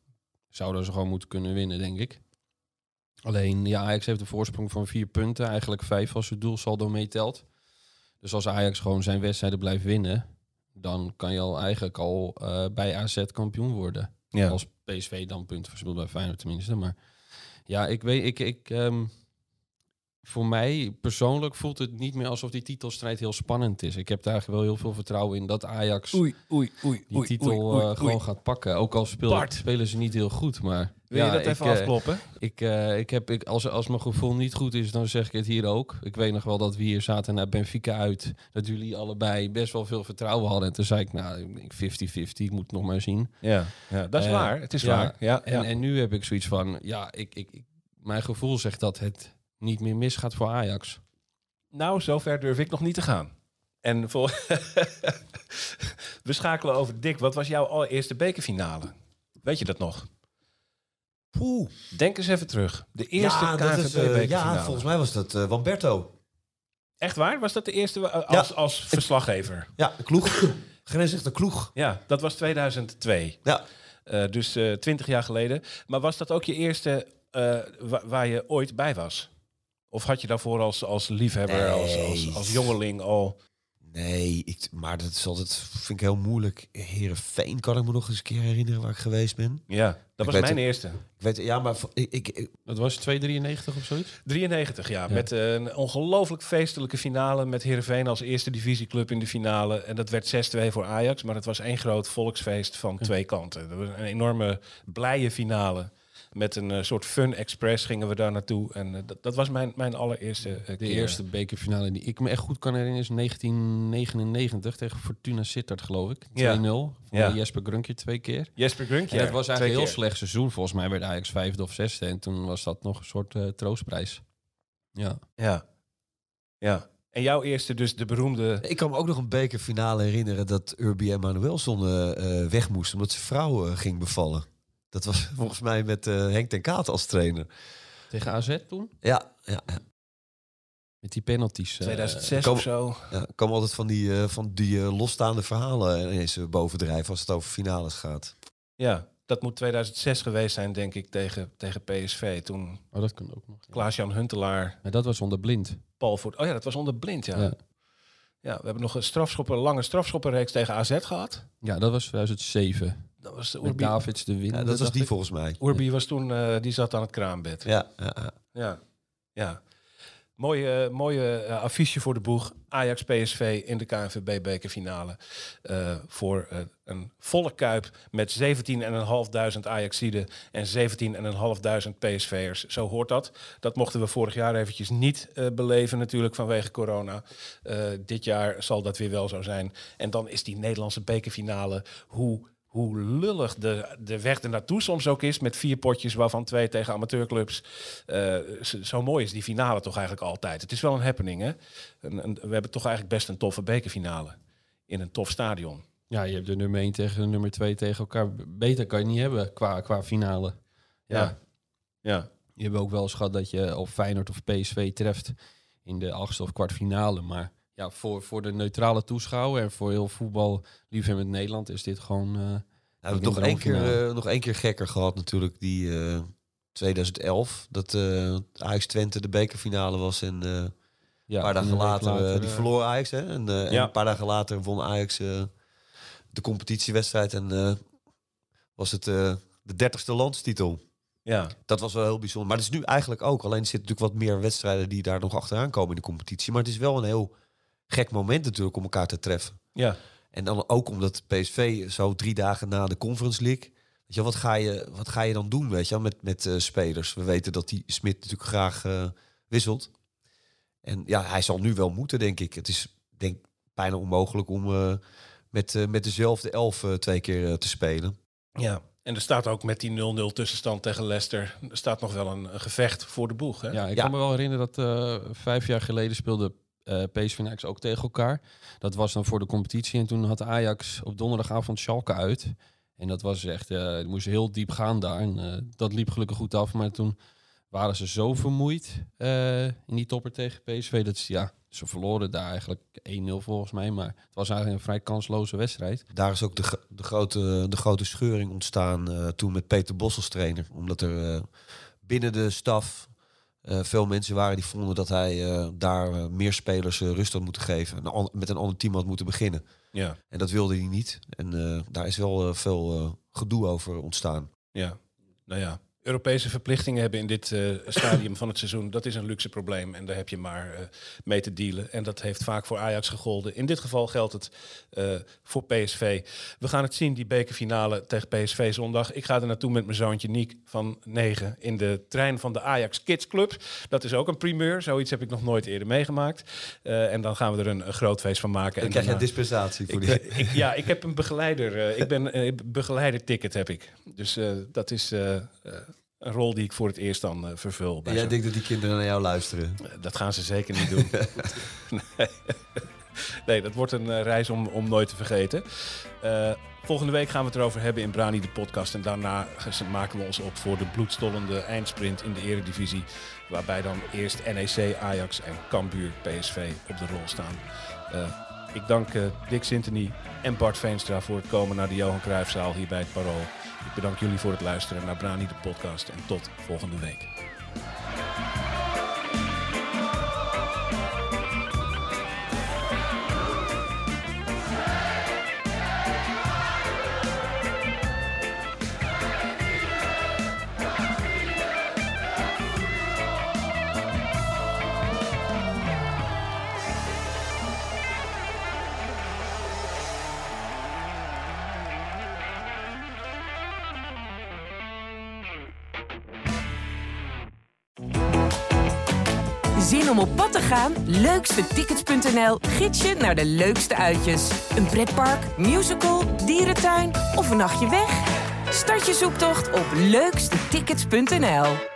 zouden ze gewoon moeten kunnen winnen, denk ik. Alleen, ja, Ajax heeft een voorsprong van vier punten. Eigenlijk vijf als het doelsaldo meetelt. Dus als Ajax gewoon zijn wedstrijden blijft winnen, dan kan je al eigenlijk al uh, bij A Z kampioen worden. Ja. Als P S V dan punten verspeelt, bij Feyenoord tenminste. Maar ja, ik weet, ik, ik, um, voor mij persoonlijk voelt het niet meer alsof die titelstrijd heel spannend is. Ik heb daar eigenlijk wel heel veel vertrouwen in dat Ajax Oei, oei, oei. die oei, titel oei, oei, uh, oei. gewoon gaat pakken. Ook al speel, Bart. spelen ze niet heel goed, maar... Wil ja, je dat even ik, uh, afkloppen? Ik, uh, ik heb, ik, als, als mijn gevoel niet goed is, dan zeg ik het hier ook. Ik weet nog wel dat we hier zaten naar Benfica uit. Dat jullie allebei best wel veel vertrouwen hadden. En toen zei ik, nou, vijftig vijftig, ik moet het nog maar zien. Ja, ja dat is Uh, waar. Het is ja, waar. Ja, En, ja. en nu heb ik zoiets van, ja, ik, ik, ik, mijn gevoel zegt dat het niet meer misgaat voor Ajax. Nou, zover durf ik nog niet te gaan. En voor... We schakelen over. Dick, wat was jouw allereerste bekerfinale? Weet je dat nog? Poeh. Denk eens even terug. De eerste ja, K dat N is, V uh, B-bekerfinale. ja, volgens mij was dat uh, Wamberto. Echt waar? Was dat de eerste uh, als, Ja. als verslaggever? Ja, de kloeg. Grenzen zegt de kloeg. Ja, dat was tweeduizend twee. Ja. Uh, dus uh, twintig jaar geleden. Maar was dat ook je eerste uh, wa- waar je ooit bij was? Of had je daarvoor als, als liefhebber, Nee. als, als, als jongeling al... Nee, ik, maar dat is altijd, vind ik heel moeilijk. Heerenveen kan ik me nog eens een keer herinneren waar ik geweest ben. Ja, dat Ik was weet mijn het. eerste. Ik weet, ja, maar ik, ik, ik- Dat was twee drieënnegentig of zoiets? drieënnegentig, ja. Ja. Met uh, een ongelooflijk feestelijke finale. Met Heerenveen als eerste divisieclub in de finale. En dat werd zes twee voor Ajax. Maar het was één groot volksfeest van Ja. twee kanten. Dat was een enorme blije finale. Met een uh, soort fun express gingen we daar naartoe. En uh, dat, dat was mijn, mijn allereerste uh, De keer. eerste bekerfinale die ik me echt goed kan herinneren is negentien negenennegentig tegen Fortuna Sittard, geloof ik. Ja. twee nul. Van Ja. Jesper Grunkje twee keer. Jesper Grunkje. En het was eigenlijk een heel keer. slecht seizoen. Volgens mij werd Ajax vijfde of zesde. En toen was dat nog een soort uh, troostprijs. Ja. Ja. Ja. En jouw eerste dus de beroemde... ik kan me ook nog een bekerfinale herinneren dat Urbi Emanuelson uh, uh, weg moest omdat zijn vrouw uh, ging bevallen. Dat was volgens mij met uh, Henk ten Kaat als trainer. Tegen A Z toen? Ja, ja, ja. Met die penalties. uh, tweeduizend zes kom- of zo. ja er komen altijd van die, uh, van die uh, losstaande verhalen ineens uh, bovendrijven als het over finales gaat. Ja, dat moet tweeduizend zes geweest zijn, denk ik, tegen, tegen P S V. Toen Oh, dat kan ook nog. Ja. Klaas-Jan Huntelaar, Maar dat was onder Blind. Paul Voort... Oh ja, dat was onder Blind, ja. Ja. Ja, we hebben nog een strafschopper, lange strafschopperreeks tegen A Z gehad. Ja, dat was tweeduizend zeven. Dat was de Met Urbi. Davids de Win. Ja, dat was die volgens mij. Urbi was toen, uh, die zat aan het kraambed. Ja, ja, ja. Ja, ja. Mooie, uh, mooie uh, affiche voor de boeg. Ajax P S V in de K N V B-bekerfinale. Uh, voor uh, een volle kuip met zeventienduizend vijfhonderd Ajaxiden en zeventienduizend vijfhonderd P S V'ers. Zo hoort dat. Dat mochten we vorig jaar eventjes niet uh, beleven natuurlijk vanwege corona. Uh, dit jaar zal dat weer wel zo zijn. En dan is die Nederlandse bekerfinale, hoe... hoe lullig de, de weg er naartoe soms ook is... met vier potjes, waarvan twee tegen amateurclubs. Uh, zo, zo mooi is die finale toch eigenlijk altijd. Het is wel een happening, hè? Een, een, we hebben toch eigenlijk best een toffe bekerfinale. In een tof stadion. Ja, je hebt de nummer één tegen de nummer twee tegen elkaar. Beter kan je niet hebben qua, qua finale. Ja. Ja. Ja. Je hebt ook wel eens gehad dat je of Feyenoord of P S V treft... in de achtste of kwartfinale. Maar ja, voor, voor de neutrale toeschouwer... en voor heel voetballiefhebber in Nederland... is dit gewoon... Uh, We hebben nog één, keer, uh, nog één keer gekker gehad natuurlijk, die uh, tweeduizend elf. Dat uh, Ajax Twente de bekerfinale was en uh, ja, een paar dagen een week later, later uh, die uh, verloor Ajax. Hè? En, uh, Ja. en een paar dagen later won Ajax uh, de competitiewedstrijd en uh, was het uh, de dertigste landstitel. Ja. Dat was wel heel bijzonder. Maar het is nu eigenlijk ook. Alleen er zitten natuurlijk wat meer wedstrijden die daar nog achteraan komen in de competitie. Maar het is wel een heel gek moment natuurlijk om elkaar te treffen. Ja. En dan ook omdat P S V zo drie dagen na de Conference League... Weet je, wat, ga je, wat ga je dan doen, weet je, wel, met, met uh, spelers? We weten dat die Smit natuurlijk graag uh, wisselt. En ja, hij zal nu wel moeten, denk ik. Het is denk ik bijna onmogelijk om uh, met, uh, met dezelfde elf uh, twee keer uh, te spelen. Ja. En er staat ook met die nul nul tussenstand tegen Leicester... er staat nog wel een, een gevecht voor de boeg, hè? Ja, ik Ja. kan me wel herinneren dat uh, vijf jaar geleden speelde uh, P S V en Ajax ook tegen elkaar. Dat was dan voor de competitie. En toen had Ajax op donderdagavond Schalke uit. En dat was echt, uh, die moest heel diep gaan daar. En uh, dat liep gelukkig goed af. Maar toen waren ze zo vermoeid uh, in die topper tegen P S V. Dat ze, ja, ze verloren daar eigenlijk één nul volgens mij. Maar het was eigenlijk een vrij kansloze wedstrijd. Daar is ook de, de, grote, de grote scheuring ontstaan uh, toen met Peter Bos als trainer. Omdat er uh, binnen de staf uh, veel mensen waren die vonden dat hij uh, daar uh, meer spelers uh, rust had moeten geven. En an- met een ander team had moeten beginnen. Ja. En dat wilde hij niet. En uh, daar is wel uh, veel uh, gedoe over ontstaan. Ja, nou ja. Europese verplichtingen hebben in dit uh, stadium van het seizoen, dat is een luxe probleem. En daar heb je maar uh, mee te dealen. En dat heeft vaak voor Ajax gegolden. In dit geval geldt het uh, voor P S V. We gaan het zien, die bekerfinale tegen P S V zondag. Ik ga er naartoe met mijn zoontje Niek van negen in de trein van de Ajax Kids Club. Dat is ook een primeur. Zoiets heb ik nog nooit eerder meegemaakt. Uh, en dan gaan we er een, een groot feest van maken. En, en krijg je daarna... een dispensatie voor ik, die... uh, ik, ja, ik heb een begeleider. Uh, ik ben uh, begeleiderticket heb ik. Dus uh, dat is... Uh, uh, Een rol die ik voor het eerst dan uh, vervul. En jij denkt dat die kinderen naar jou luisteren? Uh, dat gaan ze zeker niet doen. nee. nee, dat wordt een uh, reis om, om nooit te vergeten. Uh, volgende week gaan we het erover hebben in Brani de podcast. En daarna maken we ons op voor de bloedstollende eindsprint in de eredivisie. Waarbij dan eerst N E C, Ajax en Cambuur P S V op de rol staan. Uh, ik dank uh, Dick Sintony en Bart Veenstra voor het komen naar de Johan Cruijffzaal hier bij het Parool. Ik bedank jullie voor het luisteren naar Brani de podcast en tot volgende week. Zin om op pad te gaan? leukste tickets punt n l gids je naar de leukste uitjes. Een pretpark, musical, dierentuin of een nachtje weg? Start je zoektocht op leukste tickets punt n l.